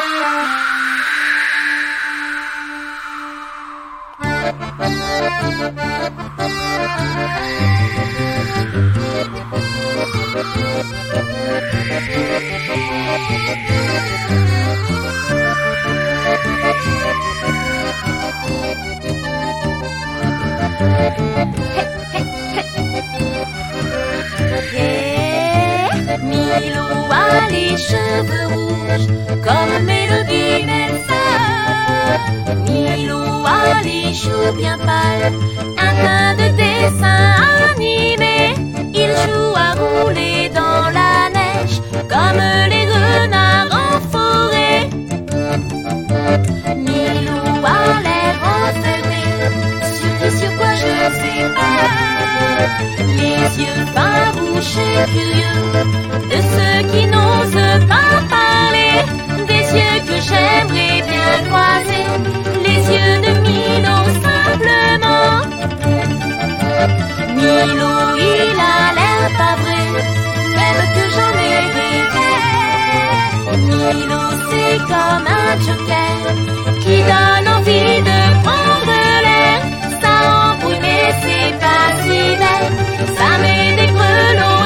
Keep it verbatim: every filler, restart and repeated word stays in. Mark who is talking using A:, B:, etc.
A: Milou a les cheveux rouges comme Mélodie Nelson. Milou a les joues bien pâles, un teint de dessin animé. Il joue à rouler dans la neige comme les renards en forêt. Milou a l'air enfermé, sur qui, sur quoi je ne sais pas. Les yeux farouches et curieux de ceux qui n'osent pas parler, des yeux que j'aimerais bien croiser, les yeux de Milo simplement. Milo, il a l'air pas vrai, même que j'en ai rêvé. Milo, c'est comme un joker qui donne envie de prendre l'air. Ça embrouille mais c'est pas si belle, ça met des grelots